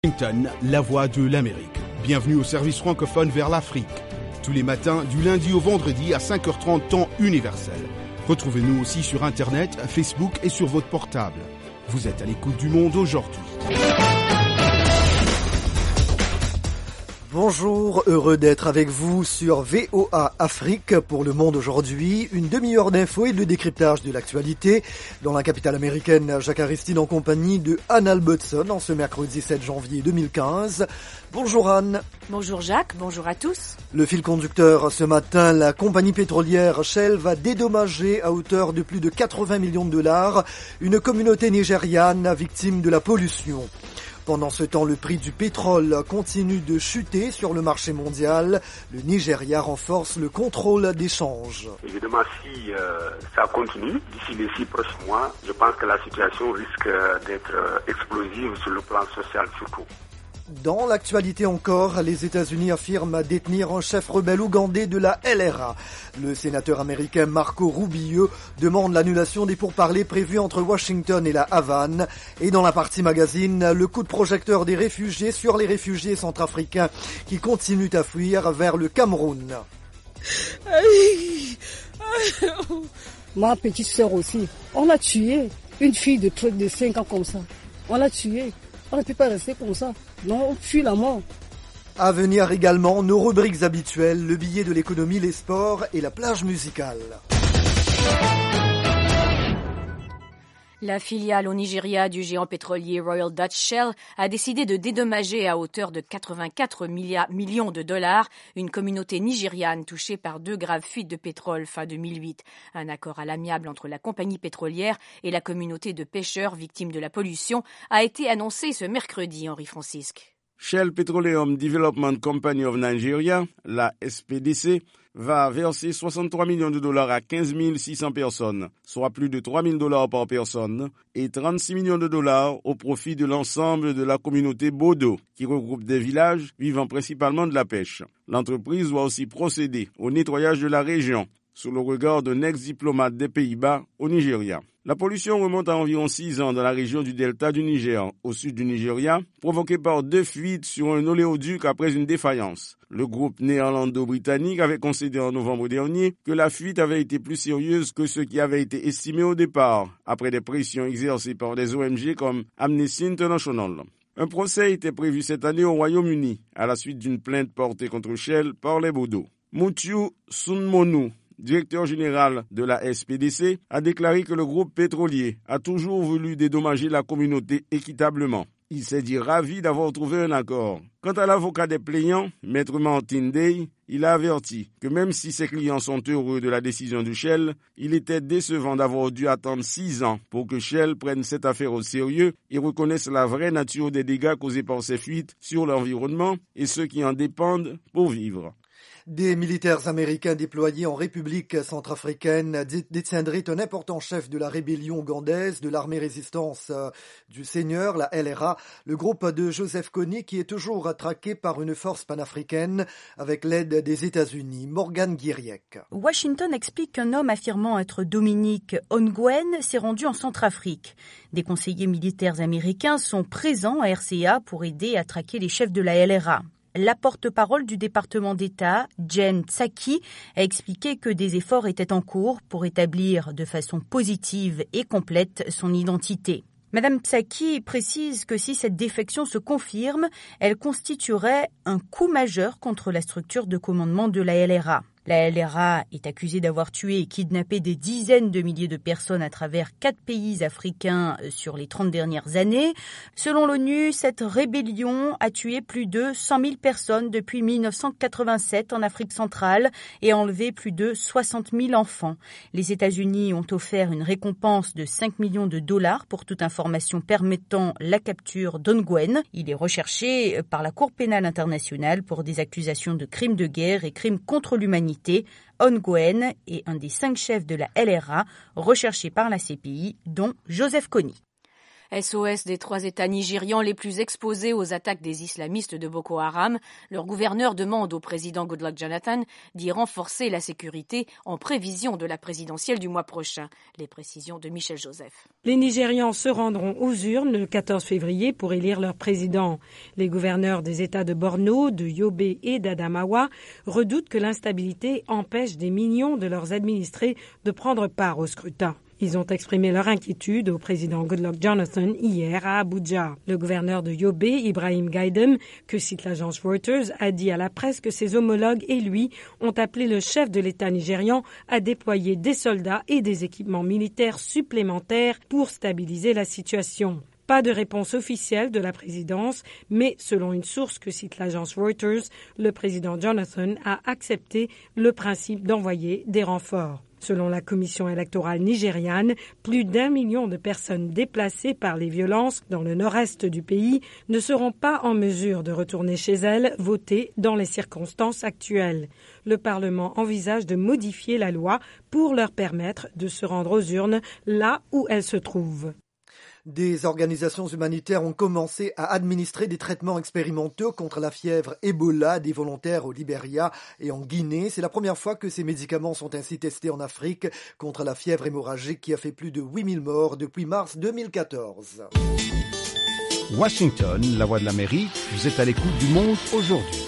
Washington, la voix de l'Amérique. Bienvenue au service francophone vers l'Afrique. Tous les matins, du lundi au vendredi à 5h30 temps universel. Retrouvez-nous aussi sur Internet, Facebook et sur votre portable. Vous êtes à l'écoute du monde aujourd'hui. Bonjour, heureux d'être avec vous sur VOA Afrique pour Le Monde aujourd'hui. Une demi-heure d'infos et de décryptage de l'actualité dans la capitale américaine. Jacques Aristide en compagnie de Anne Albertson en ce mercredi 7 janvier 2015. Bonjour Anne. Bonjour Jacques, bonjour à tous. Le fil conducteur ce matin, la compagnie pétrolière Shell va dédommager à hauteur de plus de 80 millions de dollars une communauté nigériane victime de la pollution. Pendant ce temps, le prix du pétrole continue de chuter sur le marché mondial. Le Nigeria renforce le contrôle des changes. Évidemment, si ça continue, d'ici les 6 prochains mois, je pense que la situation risque d'être explosive sur le plan social surtout. Dans l'actualité encore, les États-Unis affirment détenir un chef rebelle ougandais de la LRA. Le sénateur américain Marco Rubio demande l'annulation des pourparlers prévus entre Washington et la Havane. Et dans la partie magazine, le coup de projecteur des réfugiés sur les réfugiés centrafricains qui continuent à fuir vers le Cameroun. Ma petite sœur aussi, on l'a tuée. Une fille de 5 ans comme ça, on l'a tuée. On ne peut pas rester comme ça. Non, on fuit la mort. À venir également, nos rubriques habituelles, le billet de l'économie, les sports et la plage musicale. La filiale au Nigeria du géant pétrolier Royal Dutch Shell a décidé de dédommager à hauteur de 84 millions de dollars une communauté nigériane touchée par 2 graves fuites de pétrole fin 2008. Un accord à l'amiable entre la compagnie pétrolière et la communauté de pêcheurs victimes de la pollution a été annoncé ce mercredi, Henri Francisque. Shell Petroleum Development Company of Nigeria, la SPDC, va verser 63 millions de dollars à 15 600 personnes, soit plus de 3 000 dollars par personne, et 36 millions de dollars au profit de l'ensemble de la communauté Bodo, qui regroupe des villages vivant principalement de la pêche. L'entreprise doit aussi procéder au nettoyage de la région, sous le regard d'un ex-diplomate des Pays-Bas au Nigeria. La pollution remonte à environ 6 ans dans la région du delta du Niger, au sud du Nigeria, provoquée par 2 fuites sur un oléoduc après une défaillance. Le groupe néerlando-britannique avait concédé en novembre dernier que la fuite avait été plus sérieuse que ce qui avait été estimé au départ, après des pressions exercées par des ONG comme Amnesty International. Un procès était prévu cette année au Royaume-Uni, à la suite d'une plainte portée contre Shell par les Bodo. Mutiu Sunmonu, directeur général de la SPDC, a déclaré que le groupe pétrolier a toujours voulu dédommager la communauté équitablement. Il s'est dit ravi d'avoir trouvé un accord. Quant à l'avocat des plaignants, Maître Martin Day, il a averti que même si ses clients sont heureux de la décision du Shell, il était décevant d'avoir dû attendre 6 ans pour que Shell prenne cette affaire au sérieux et reconnaisse la vraie nature des dégâts causés par ces fuites sur l'environnement et ceux qui en dépendent pour vivre. Des militaires américains déployés en République centrafricaine détiendraient un important chef de la rébellion ougandaise de l'armée résistance du Seigneur, la LRA, le groupe de Joseph Kony qui est toujours traqué par une force panafricaine avec l'aide des États-Unis. Morgane Guiriec. Washington explique qu'un homme affirmant être Dominique Ongwen s'est rendu en Centrafrique. Des conseillers militaires américains sont présents à RCA pour aider à traquer les chefs de la LRA. La porte-parole du département d'État, Jen Psaki, a expliqué que des efforts étaient en cours pour établir de façon positive et complète son identité. Madame Psaki précise que si cette défection se confirme, elle constituerait un coup majeur contre la structure de commandement de la LRA. La LRA est accusée d'avoir tué et kidnappé des dizaines de milliers de personnes à travers 4 pays africains sur les 30 dernières années. Selon l'ONU, cette rébellion a tué plus de 100 000 personnes depuis 1987 en Afrique centrale et enlevé plus de 60 000 enfants. Les États-Unis ont offert une récompense de 5 millions de dollars pour toute information permettant la capture d'Ongwen. Il est recherché par la Cour pénale internationale pour des accusations de crimes de guerre et crimes contre l'humanité. Ongwen est un des 5 chefs de la LRA recherchés par la CPI, dont Joseph Kony. SOS des 3 États nigérians les plus exposés aux attaques des islamistes de Boko Haram, leur gouverneur demande au président Goodluck Jonathan d'y renforcer la sécurité en prévision de la présidentielle du mois prochain. Les précisions de Michel Joseph. Les Nigérians se rendront aux urnes le 14 février pour élire leur président. Les gouverneurs des États de Borno, de Yobe et d'Adamawa redoutent que l'instabilité empêche des millions de leurs administrés de prendre part au scrutin. Ils ont exprimé leur inquiétude au président Goodluck Jonathan hier à Abuja. Le gouverneur de Yobe, Ibrahim Gaidam, que cite l'agence Reuters, a dit à la presse que ses homologues et lui ont appelé le chef de l'État nigérian à déployer des soldats et des équipements militaires supplémentaires pour stabiliser la situation. Pas de réponse officielle de la présidence, mais selon une source que cite l'agence Reuters, le président Jonathan a accepté le principe d'envoyer des renforts. Selon la commission électorale nigériane, plus d'1 million de personnes déplacées par les violences dans le nord-est du pays ne seront pas en mesure de retourner chez elles voter dans les circonstances actuelles. Le Parlement envisage de modifier la loi pour leur permettre de se rendre aux urnes là où elles se trouvent. Des organisations humanitaires ont commencé à administrer des traitements expérimentaux contre la fièvre Ebola des volontaires au Libéria et en Guinée. C'est la première fois que ces médicaments sont ainsi testés en Afrique contre la fièvre hémorragique qui a fait plus de 8000 morts depuis mars 2014. Washington, la voix de l'Amérique, vous êtes à l'écoute du monde aujourd'hui.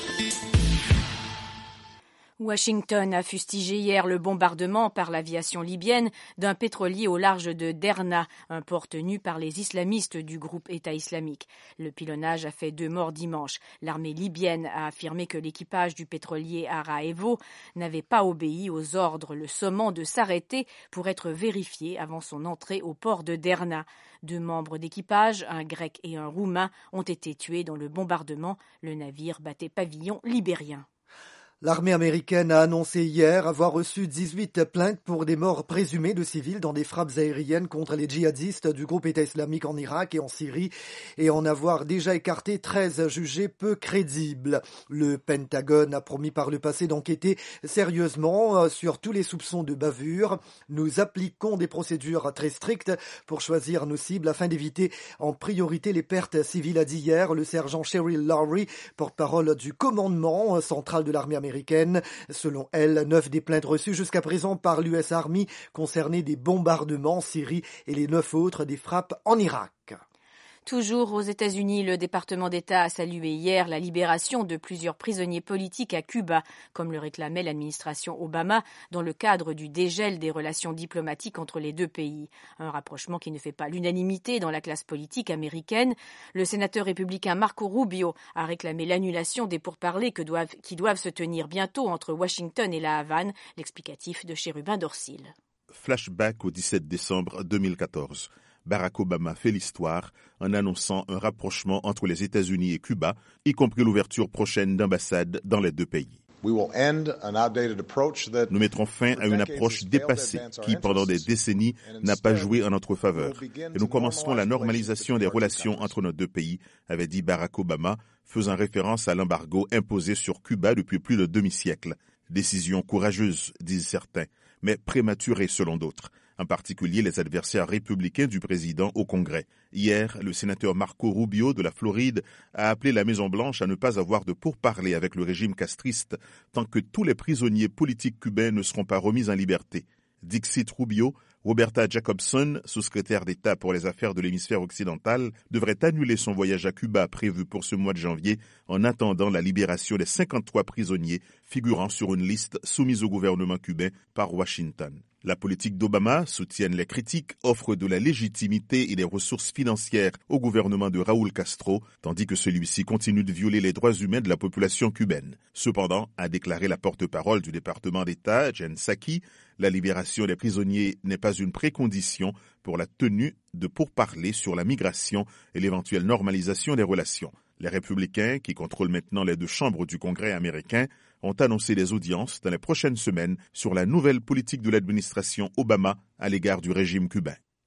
Washington a fustigé hier le bombardement par l'aviation libyenne d'un pétrolier au large de Derna, un port tenu par les islamistes du groupe État islamique. Le pilonnage a fait 2 morts dimanche. L'armée libyenne a affirmé que l'équipage du pétrolier Araevo n'avait pas obéi aux ordres le sommant de s'arrêter pour être vérifié avant son entrée au port de Derna. 2 membres d'équipage, un grec et un roumain, ont été tués dans le bombardement. Le navire battait pavillon libérien. L'armée américaine a annoncé hier avoir reçu 18 plaintes pour des morts présumées de civils dans des frappes aériennes contre les djihadistes du groupe État islamique en Irak et en Syrie et en avoir déjà écarté 13 jugés peu crédibles. Le Pentagone a promis par le passé d'enquêter sérieusement sur tous les soupçons de bavure. Nous appliquons des procédures très strictes pour choisir nos cibles afin d'éviter en priorité les pertes civiles, a dit hier le sergent Cheryl Lowry, porte-parole du commandement central de l'armée américaine. Selon elle, 9 des plaintes reçues jusqu'à présent par l'US Army concernaient des bombardements en Syrie et les 9 autres des frappes en Irak. Toujours aux États-Unis, le département d'État a salué hier la libération de plusieurs prisonniers politiques à Cuba, comme le réclamait l'administration Obama, dans le cadre du dégel des relations diplomatiques entre les 2 pays. Un rapprochement qui ne fait pas l'unanimité dans la classe politique américaine. Le sénateur républicain Marco Rubio a réclamé l'annulation des pourparlers qui doivent se tenir bientôt entre Washington et la Havane. L'explicatif de Chérubin Dorsil. Flashback au 17 décembre 2014. Barack Obama fait l'histoire en annonçant un rapprochement entre les États-Unis et Cuba, y compris l'ouverture prochaine d'ambassades dans les 2 pays. Nous mettrons fin à une approche dépassée qui, pendant des décennies, n'a pas joué en notre faveur. Et nous commencerons la normalisation des relations entre nos 2 pays, avait dit Barack Obama, faisant référence à l'embargo imposé sur Cuba depuis plus de demi-siècle. Décision courageuse, disent certains, mais prématurée selon d'autres. En particulier les adversaires républicains du président au Congrès. Hier, le sénateur Marco Rubio de la Floride a appelé la Maison-Blanche à ne pas avoir de pourparlers avec le régime castriste tant que tous les prisonniers politiques cubains ne seront pas remis en liberté. Dixit Rubio, Roberta Jacobson, sous-secrétaire d'État pour les affaires de l'hémisphère occidental, devrait annuler son voyage à Cuba prévu pour ce mois de janvier en attendant la libération des 53 prisonniers figurant sur une liste soumise au gouvernement cubain par Washington. La politique d'Obama, soutiennent les critiques, offre de la légitimité et des ressources financières au gouvernement de Raúl Castro, tandis que celui-ci continue de violer les droits humains de la population cubaine. Cependant, a déclaré la porte-parole du département d'État, Jen Psaki, la libération des prisonniers n'est pas une précondition pour la tenue de pourparlers sur la migration et l'éventuelle normalisation des relations. Les républicains, qui contrôlent maintenant les 2 chambres du Congrès américain, ont annoncé des audiences dans les prochaines semaines sur la nouvelle politique de l'administration Obama à l'égard du régime cubain.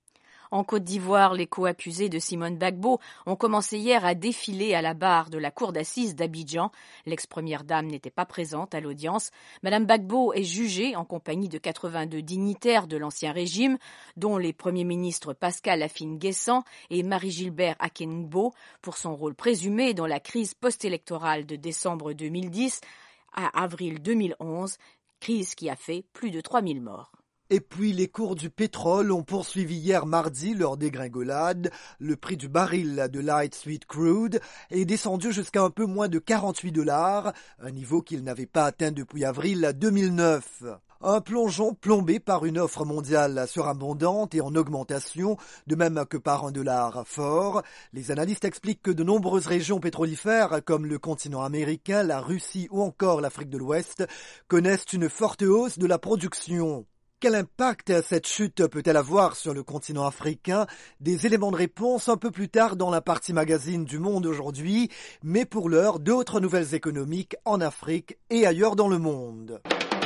En Côte d'Ivoire, les co-accusés de Simone Gbagbo ont commencé hier à défiler à la barre de la cour d'assises d'Abidjan. L'ex-première dame n'était pas présente à l'audience. Madame Gbagbo est jugée en compagnie de 82 dignitaires de l'ancien régime, dont les premiers ministres Pascal Afine-Guessant et Marie-Gilbert Akenbo, pour son rôle présumé dans la crise post-électorale de décembre 2010 à avril 2011, crise qui a fait plus de 3000 morts. Et puis les cours du pétrole ont poursuivi hier mardi leur dégringolade. Le prix du baril de light sweet crude est descendu jusqu'à un peu moins de $48, un niveau qu'il n'avait pas atteint depuis avril 2009. Un plongeon plombé par une offre mondiale surabondante et en augmentation, de même que par un dollar fort. Les analystes expliquent que de nombreuses régions pétrolifères, comme le continent américain, la Russie ou encore l'Afrique de l'Ouest, connaissent une forte hausse de la production. Quel impact cette chute peut-elle avoir sur le continent africain? Des éléments de réponse un peu plus tard dans la partie magazine du Monde aujourd'hui, mais pour l'heure, d'autres nouvelles économiques en Afrique et ailleurs dans le monde.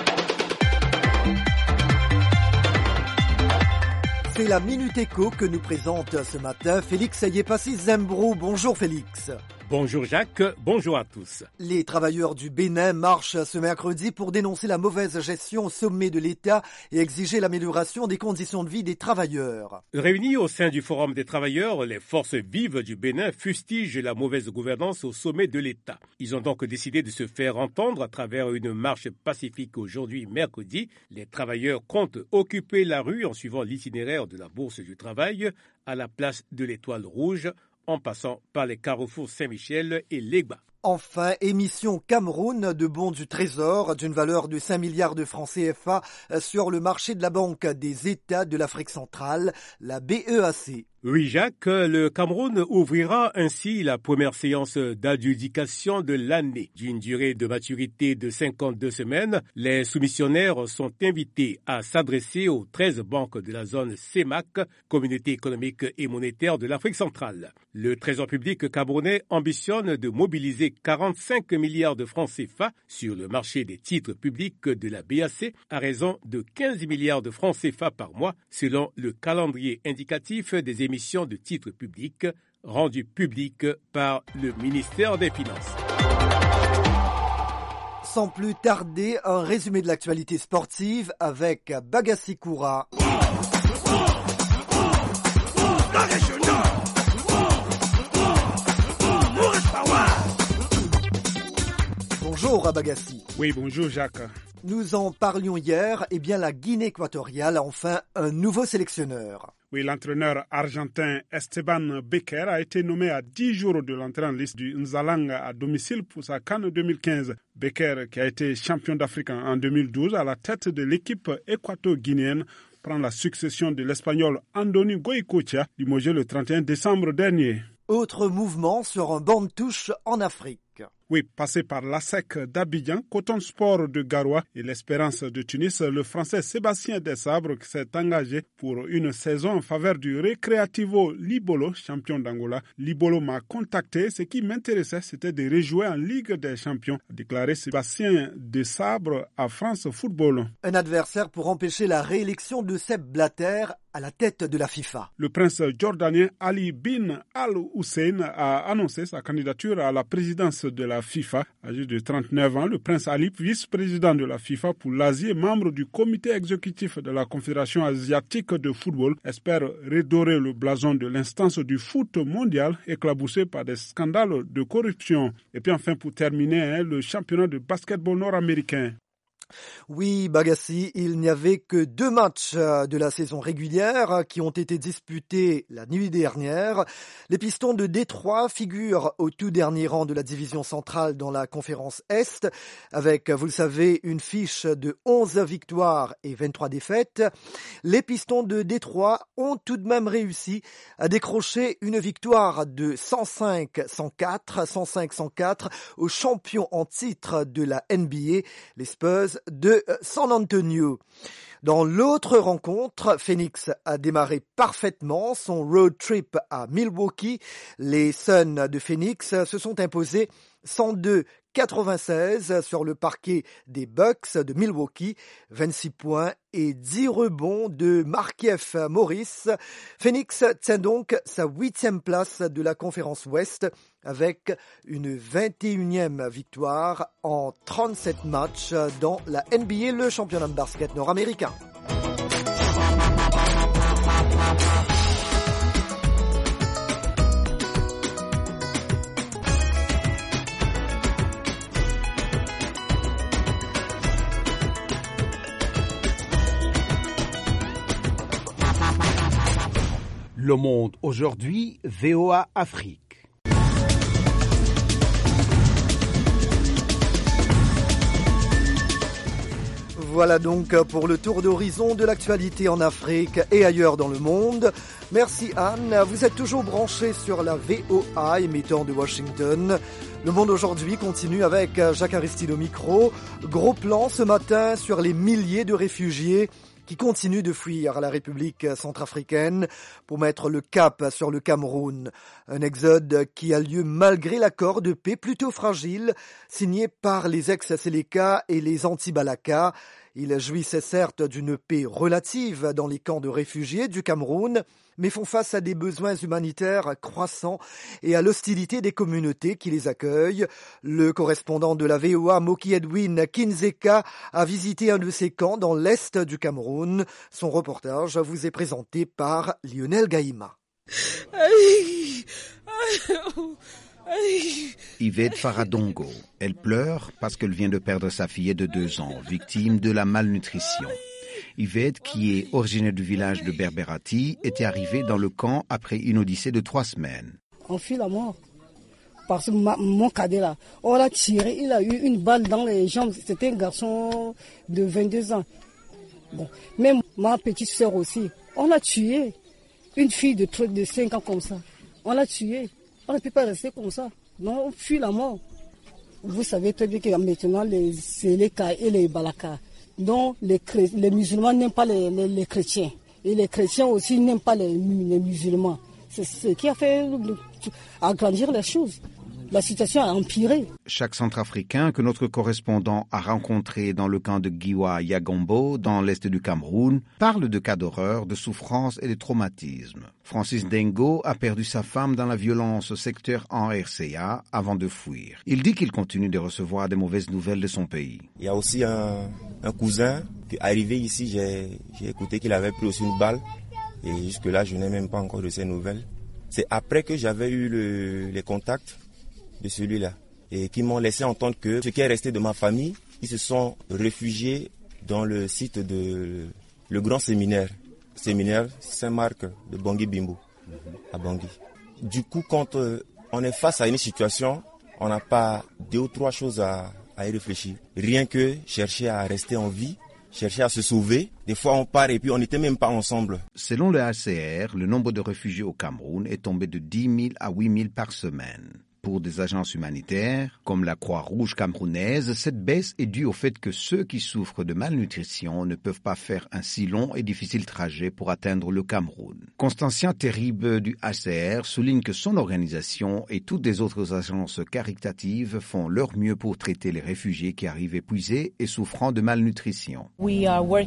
C'est la Minute Éco que nous présente ce matin Félix Ayepassi Zembro. Bonjour Félix. Bonjour Jacques, bonjour à tous. Les travailleurs du Bénin marchent ce mercredi pour dénoncer la mauvaise gestion au sommet de l'État et exiger l'amélioration des conditions de vie des travailleurs. Réunis au sein du Forum des travailleurs, les forces vives du Bénin fustigent la mauvaise gouvernance au sommet de l'État. Ils ont donc décidé de se faire entendre à travers une marche pacifique aujourd'hui mercredi. Les travailleurs comptent occuper la rue en suivant l'itinéraire de la Bourse du Travail à la place de l'Étoile Rouge, en passant par les carrefours Saint-Michel et Legba. Enfin, émission Cameroun de bons du Trésor d'une valeur de 5 milliards de francs CFA sur le marché de la Banque des États de l'Afrique centrale, la BEAC. Oui, Jacques, le Cameroun ouvrira ainsi la première séance d'adjudication de l'année. D'une durée de maturité de 52 semaines, les soumissionnaires sont invités à s'adresser aux 13 banques de la zone CEMAC, Communauté économique et monétaire de l'Afrique centrale. Le Trésor public camerounais ambitionne de mobiliser 45 milliards de francs CFA sur le marché des titres publics de la BAC à raison de 15 milliards de francs CFA par mois selon le calendrier indicatif des émissions de titres publics rendu public par le ministère des Finances. Sans plus tarder, un résumé de l'actualité sportive avec Bagassi Koura. Bonjour Abagassi. Oui, bonjour Jacques. Nous en parlions hier, la Guinée équatoriale a enfin un nouveau sélectionneur. Oui, l'entraîneur argentin Esteban Becker a été nommé à 10 jours de l'entrée en liste du Nzalang à domicile pour sa CAN 2015. Becker, qui a été champion d'Afrique en 2012 à la tête de l'équipe équato-guinéenne, prend la succession de l'Espagnol Andoni Goicoechea, limogé le 31 décembre dernier. Autre mouvement sur un banc de touche en Afrique. Oui, passé par l'ASEC d'Abidjan, Coton Sport de Garoua et l'Espérance de Tunis, le Français Sébastien Desabre s'est engagé pour une saison en faveur du Recreativo Libolo, champion d'Angola. Libolo m'a contacté, ce qui m'intéressait, c'était de rejouer en Ligue des Champions, a déclaré Sébastien Desabre à France Football. Un adversaire pour empêcher la réélection de Sepp Blatter à la tête de la FIFA. Le prince jordanien Ali bin Al-Hussein a annoncé sa candidature à la présidence de la FIFA. Âgé de 39 ans, le prince Ali, vice-président de la FIFA pour l'Asie et membre du comité exécutif de la Confédération asiatique de football, espère redorer le blason de l'instance du foot mondial éclaboussé par des scandales de corruption. Et puis enfin, pour terminer, le championnat de basketball nord-américain. Oui, Bagassi, il n'y avait que 2 matchs de la saison régulière qui ont été disputés la nuit dernière. Les Pistons de Détroit figurent au tout dernier rang de la division centrale dans la conférence Est, avec, vous le savez, une fiche de 11 victoires et 23 défaites. Les Pistons de Détroit ont tout de même réussi à décrocher une victoire de 105-104 aux champions en titre de la NBA, les Spurs de San Antonio. Dans l'autre rencontre, Phoenix a démarré parfaitement son road trip à Milwaukee. Les Suns de Phoenix se sont imposés 102-96 sur le parquet des Bucks de Milwaukee. 26 points et 10 rebonds de Markieff Morris. Phoenix tient donc sa 8e place de la conférence Ouest avec une 21e victoire en 37 matchs dans la NBA, le championnat de basket nord-américain. Le Monde aujourd'hui, VOA Afrique. Voilà donc pour le tour d'horizon de l'actualité en Afrique et ailleurs dans le monde. Merci Anne, vous êtes toujours branchés sur la VOA émettant de Washington. Le Monde aujourd'hui continue avec Jacques Aristide au micro. Gros plan ce matin sur les milliers de réfugiés qui continuent de fuir la République centrafricaine pour mettre le cap sur le Cameroun. Un exode qui a lieu malgré l'accord de paix plutôt fragile signé par les ex-Séléka et les anti-Balaka. Ils jouissaient certes d'une paix relative dans les camps de réfugiés du Cameroun, mais font face à des besoins humanitaires croissants et à l'hostilité des communautés qui les accueillent. Le correspondant de la VOA, Moki Edwin Kinzeka, a visité un de ces camps dans l'est du Cameroun. Son reportage vous est présenté par Lionel Gaïma. Yvette Faradongo, elle pleure parce qu'elle vient de perdre sa fillette de 2 ans, victime de la malnutrition. Yvette, qui est originaire du village de Berberati, était arrivée dans le camp après une odyssée de 3 semaines. On fuit la mort. Parce que mon cadet là, on l'a tiré, il a eu une balle dans les jambes. C'était un garçon de 22 ans. Bon. Même ma petite sœur aussi, on l'a tué. Une fille de 5 ans comme ça, on l'a tuée. On ne peut pas rester comme ça. Non, on fuit la mort. Vous savez très bien que maintenant, les Séléka et les Balaka, donc les musulmans n'aiment pas les chrétiens. Et les chrétiens aussi n'aiment pas les musulmans. C'est ce qui a fait agrandir les choses. La situation a empiré. Chaque Centrafricain que notre correspondant a rencontré dans le camp de Giwa Yagombo, dans l'est du Cameroun, parle de cas d'horreur, de souffrance et de traumatisme. Francis Dengo a perdu sa femme dans la violence au secteur en RCA avant de fuir. Il dit qu'il continue de recevoir des mauvaises nouvelles de son pays. Il y a aussi un cousin qui est arrivé ici, j'ai écouté qu'il avait pris aussi une balle et jusque-là je n'ai même pas encore de ces nouvelles. C'est après que j'avais eu les contacts de celui-là et qui m'ont laissé entendre que ce qui est resté de ma famille, ils se sont réfugiés dans le site de le grand séminaire Saint-Marc de Bangui Bimbo à Bangui. Du coup, quand on est face à une situation, on n'a pas 2 ou 3 choses à y réfléchir. Rien que chercher à rester en vie, chercher à se sauver. Des fois, on part et puis on n'était même pas ensemble. Selon le HCR, le nombre de réfugiés au Cameroun est tombé de 10 000 à 8 000 par semaine. Pour des agences humanitaires, comme la Croix-Rouge camerounaise, cette baisse est due au fait que ceux qui souffrent de malnutrition ne peuvent pas faire un si long et difficile trajet pour atteindre le Cameroun. Constantien Terrible du HCR souligne que son organisation et toutes les autres agences caritatives font leur mieux pour traiter les réfugiés qui arrivent épuisés et souffrant de malnutrition. Nous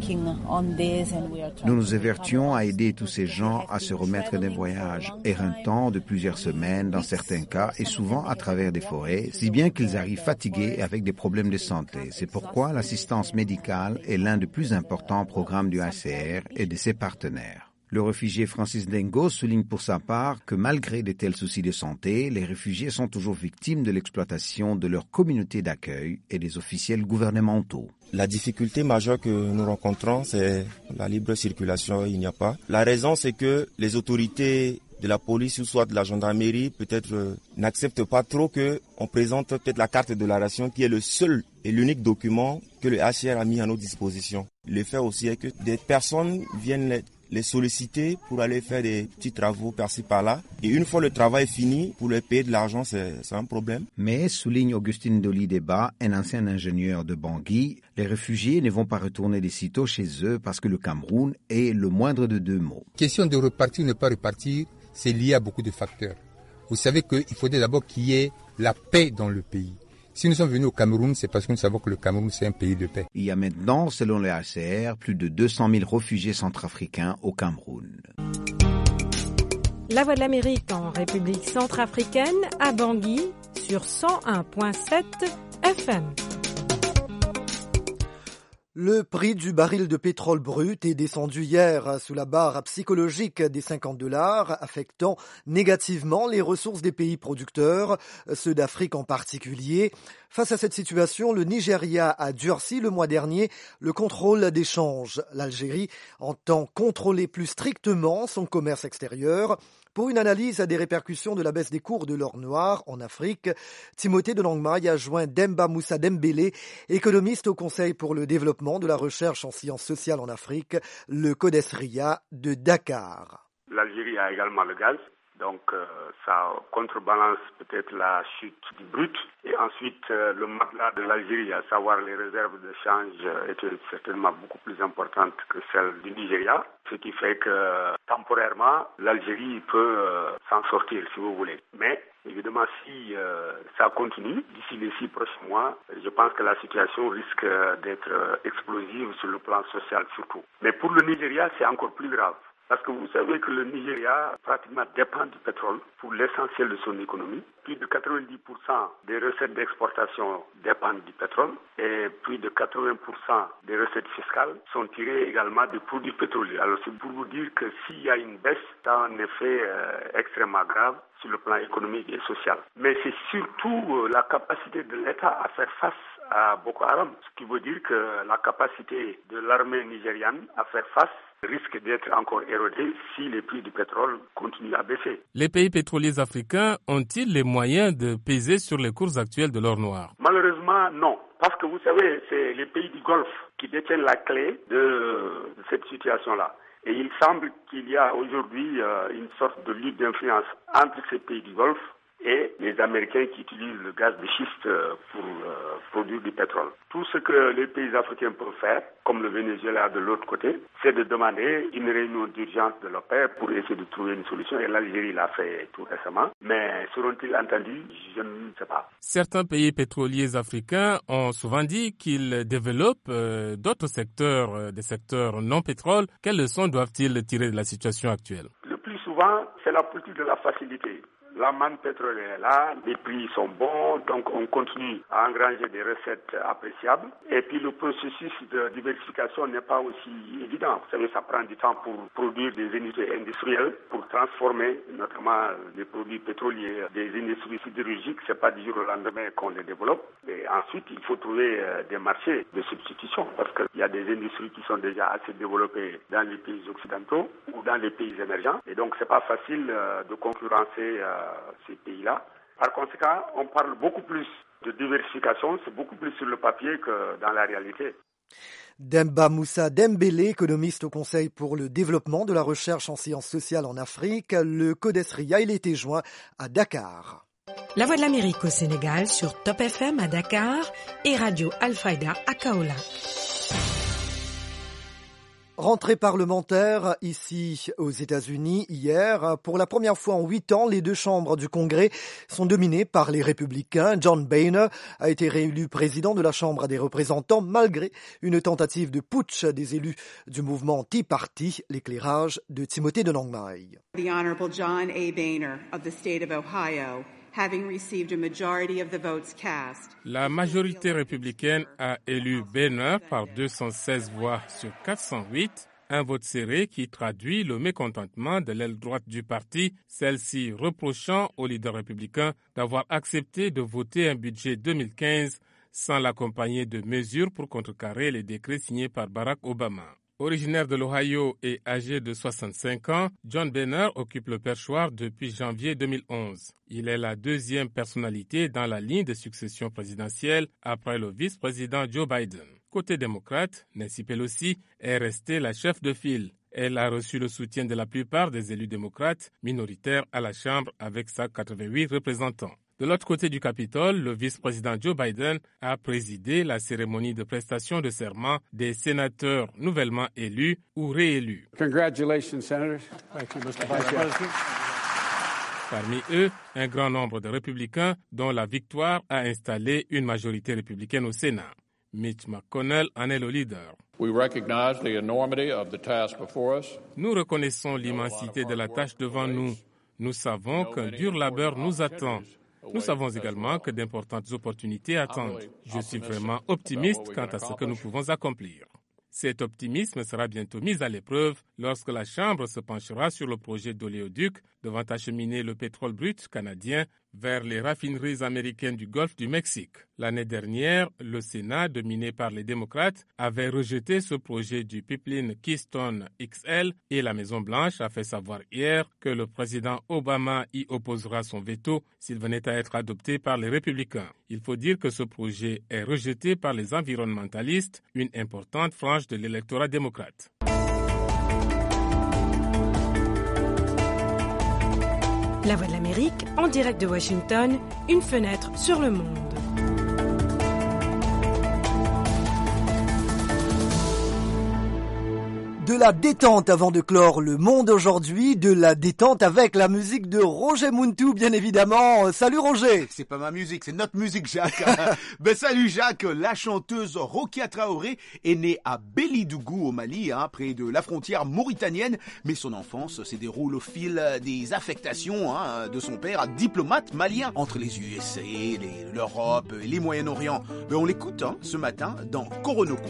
nous évertuons à aider tous ces gens à se remettre des voyages éreintants de plusieurs semaines dans certains cas et souvent à travers des forêts, si bien qu'ils arrivent fatigués et avec des problèmes de santé. C'est pourquoi l'assistance médicale est l'un des plus importants programmes du HCR et de ses partenaires. Le réfugié Francis Dengo souligne pour sa part que malgré de tels soucis de santé, les réfugiés sont toujours victimes de l'exploitation de leur communauté d'accueil et des officiels gouvernementaux. La difficulté majeure que nous rencontrons, c'est la libre circulation, il n'y a pas. La raison, c'est que les autorités de la police ou soit de la gendarmerie peut-être n'acceptent pas trop qu'on présente peut-être la carte de la ration qui est le seul et l'unique document que le HCR a mis à notre disposition. Le fait aussi est que des personnes viennent les solliciter pour aller faire des petits travaux par-ci par-là. Et une fois le travail fini, pour les payer de l'argent, c'est un problème. Mais, souligne Augustine Dolideba, un ancien ingénieur de Bangui, les réfugiés ne vont pas retourner de sitôt chez eux parce que le Cameroun est le moindre de 2 mots. Question de repartir ou ne pas repartir, c'est lié à beaucoup de facteurs. Vous savez qu'il faudrait d'abord qu'il y ait la paix dans le pays. Si nous sommes venus au Cameroun, c'est parce que nous savons que le Cameroun, c'est un pays de paix. Il y a maintenant, selon le HCR, plus de 200 000 réfugiés centrafricains au Cameroun. La Voix de l'Amérique en République centrafricaine, à Bangui, sur 101.7 FM. Le prix du baril de pétrole brut est descendu hier sous la barre psychologique des $50, affectant négativement les ressources des pays producteurs, ceux d'Afrique en particulier. Face à cette situation, le Nigeria a durci le mois dernier le contrôle des changes. L'Algérie entend contrôler plus strictement son commerce extérieur. Pour une analyse des répercussions de la baisse des cours de l'or noir en Afrique, Timothée de Nangmaï a joint Demba Moussa Dembélé, économiste au Conseil pour le développement de la recherche en sciences sociales en Afrique, le CODESRIA de Dakar. L'Algérie a également le gaz. Donc ça contrebalance peut-être la chute du brut. Et ensuite, le matelas de l'Algérie, à savoir les réserves de change, étaient certainement beaucoup plus importantes que celles du Nigeria. Ce qui fait que temporairement, l'Algérie peut s'en sortir, si vous voulez. Mais évidemment, si ça continue, d'ici les 6 prochains mois, je pense que la situation risque d'être explosive sur le plan social surtout. Mais pour le Nigeria, c'est encore plus grave. Parce que vous savez que le Nigeria pratiquement dépend du pétrole pour l'essentiel de son économie. Plus de 90% des recettes d'exportation dépendent du pétrole et plus de 80% des recettes fiscales sont tirées également des produits pétroliers. Alors c'est pour vous dire que s'il y a une baisse, ça a un effet extrêmement grave sur le plan économique et social. Mais c'est surtout la capacité de l'État à faire face à Boko Haram, ce qui veut dire que la capacité de l'armée nigériane à faire face risque d'être encore érodée si les prix du pétrole continuent à baisser. Les pays pétroliers africains ont-ils les moyens de peser sur les cours actuels de l'or noir? Malheureusement, non. Parce que vous savez, c'est les pays du Golfe qui détiennent la clé de cette situation-là. Et il semble qu'il y a aujourd'hui une sorte de lutte d'influence entre ces pays du Golfe et les Américains qui utilisent le gaz de schiste pour produire du pétrole. Tout ce que les pays africains peuvent faire, comme le Venezuela de l'autre côté, c'est de demander une réunion d'urgence de l'OPEP pour essayer de trouver une solution. Et l'Algérie l'a fait tout récemment. Mais seront-ils entendus? Je ne sais pas. Certains pays pétroliers africains ont souvent dit qu'ils développent d'autres secteurs, des secteurs non pétrole. Quelles leçons doivent-ils tirer de la situation actuelle? Le plus souvent, c'est la politique de la facilité. La manne pétrolière est là, les prix sont bons, donc on continue à engranger des recettes appréciables. Et puis le processus de diversification n'est pas aussi évident. Vous savez, ça prend du temps pour produire des unités industrielles, pour transformer notamment des produits pétroliers, des industries sidérurgiques. C'est pas du jour au lendemain qu'on les développe. Et ensuite, il faut trouver des marchés de substitution parce qu'il y a des industries qui sont déjà assez développées dans les pays occidentaux ou dans les pays émergents. Et donc, c'est pas facile de concurrencer ces pays-là. Par conséquent, on parle beaucoup plus de diversification, c'est beaucoup plus sur le papier que dans la réalité. Demba Moussa Dembélé, économiste au Conseil pour le développement de la recherche en sciences sociales en Afrique, le CODESRIA, il a été joint à Dakar. La Voix de l'Amérique au Sénégal sur Top FM à Dakar et Radio Alfayda à Kaolack. Rentrée parlementaire ici aux États-Unis hier. Pour la première fois en 8 ans, les 2 chambres du Congrès sont dominées par les républicains. John Boehner a été réélu président de la Chambre des représentants malgré une tentative de putsch des élus du mouvement Tea Party. L'éclairage de Timothée de Nangmaï. The Honorable John A. Boehner of the state of Ohio. Having received a majority of the votes cast. La majorité républicaine a élu Boehner par 216 voix sur 408, un vote serré qui traduit le mécontentement de l'aile droite du parti, celle-ci reprochant au leader républicain d'avoir accepté de voter un budget 2015 sans l'accompagner de mesures pour contrecarrer les décrets signés par Barack Obama. Originaire de l'Ohio et âgé de 65 ans, John Boehner occupe le perchoir depuis janvier 2011. Il est la 2e personnalité dans la ligne de succession présidentielle après le vice-président Joe Biden. Côté démocrate, Nancy Pelosi est restée la chef de file. Elle a reçu le soutien de la plupart des élus démocrates minoritaires à la Chambre avec sa 88 représentants. De l'autre côté du Capitole, le vice-président Joe Biden a présidé la cérémonie de prestation de serment des sénateurs nouvellement élus ou réélus. Congratulations, Senators. Thank you, Mr. Vice President. Parmi eux, un grand nombre de républicains dont la victoire a installé une majorité républicaine au Sénat. Mitch McConnell en est le leader. Nous reconnaissons l'immensité de la tâche devant nous. Nous savons qu'un dur labeur nous attend. Nous savons également que d'importantes opportunités attendent. Je suis vraiment optimiste quant à ce que nous pouvons accomplir. Cet optimisme sera bientôt mis à l'épreuve lorsque la Chambre se penchera sur le projet d'oléoduc devant acheminer le pétrole brut canadien vers les raffineries américaines du Golfe du Mexique. L'année dernière, le Sénat, dominé par les démocrates, avait rejeté ce projet du pipeline Keystone XL et la Maison-Blanche a fait savoir hier que le président Obama y opposera son veto s'il venait à être adopté par les républicains. Il faut dire que ce projet est rejeté par les environnementalistes, une importante frange de l'électorat démocrate. La Voix de l'Amérique, en direct de Washington, une fenêtre sur le monde. De la détente avant de clore le monde aujourd'hui, de la détente avec la musique de Roger Muntu, bien évidemment. Salut Roger. C'est pas ma musique, c'est notre musique, Jacques. Salut Jacques, la chanteuse Rokia Traoré est née à Bélidougou au Mali, près de la frontière mauritanienne, mais son enfance se déroule au fil des affectations de son père, diplomate malien, entre les USA, l'Europe et les Moyen-Orient. On l'écoute ce matin dans Koronoko.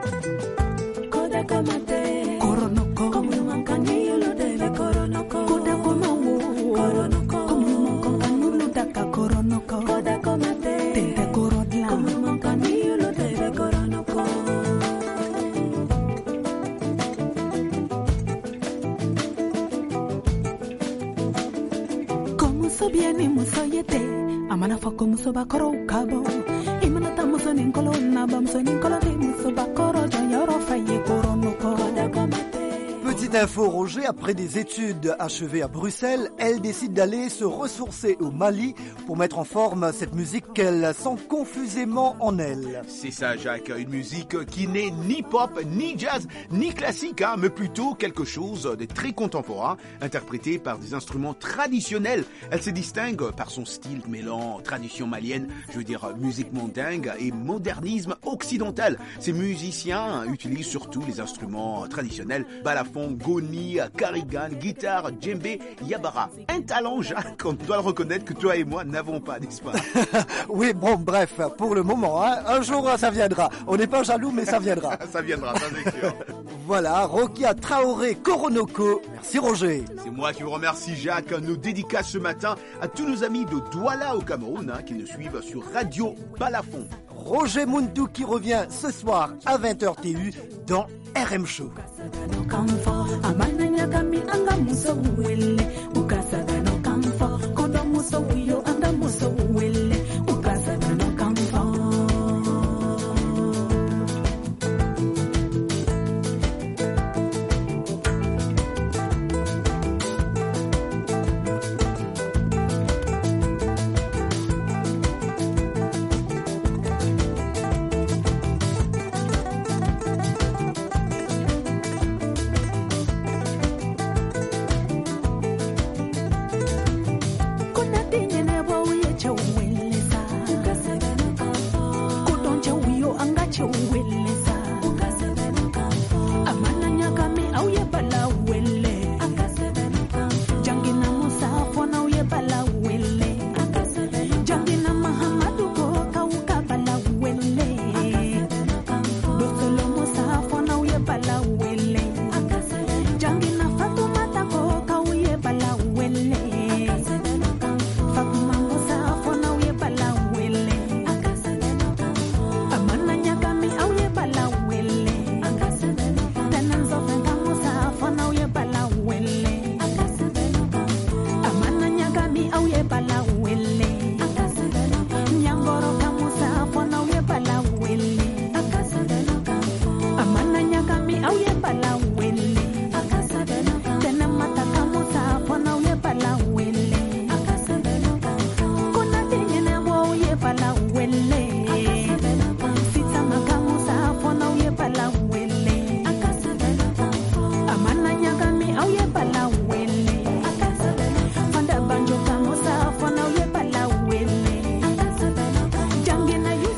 Bien musoyete amana fako musoba koro kabo imana ta musoni nkolo na ba musoni nkolo de musoba koro janyoro faye koro noko. Petite info, Roger, après des études achevées à Bruxelles, elle décide d'aller se ressourcer au Mali pour mettre en forme cette musique qu'elle sent confusément en elle. C'est ça, Jacques, une musique qui n'est ni pop, ni jazz, ni classique, mais plutôt quelque chose de très contemporain, interprété par des instruments traditionnels. Elle se distingue par son style mêlant tradition malienne, musique mandingue et modernisme occidental. Ces musiciens utilisent surtout les instruments traditionnels, balafon, goni, karigan, guitare, djembé, yabara. Un talent, Jacques, on doit le reconnaître que toi et moi n'avons pas, n'est-ce pas? Oui, bon, bref, pour le moment, un jour ça viendra. On n'est pas jaloux, mais ça viendra. Ça viendra, ça c'est sûr. Voilà, Rokia Traoré Koronoko. Merci Roger. C'est moi qui vous remercie, Jacques. Nos dédicaces ce matin à tous nos amis de Douala au Cameroun qui nous suivent sur Radio Balafon. Roger Muntu qui revient ce soir à 20h TU dans RM Show.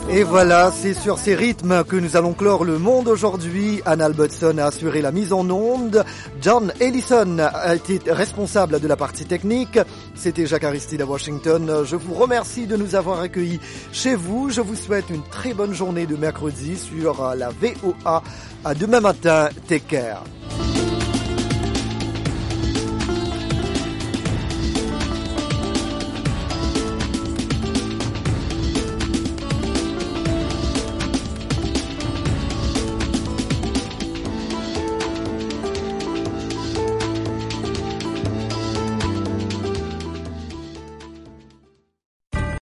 Et voilà, c'est sur ces rythmes que nous allons clore le monde aujourd'hui. Anna Albertson a assuré la mise en onde. John Ellison a été responsable de la partie technique. C'était Jacques Aristide à Washington. Je vous remercie de nous avoir accueillis chez vous. Je vous souhaite une très bonne journée de mercredi sur la VOA. À demain matin. Take care.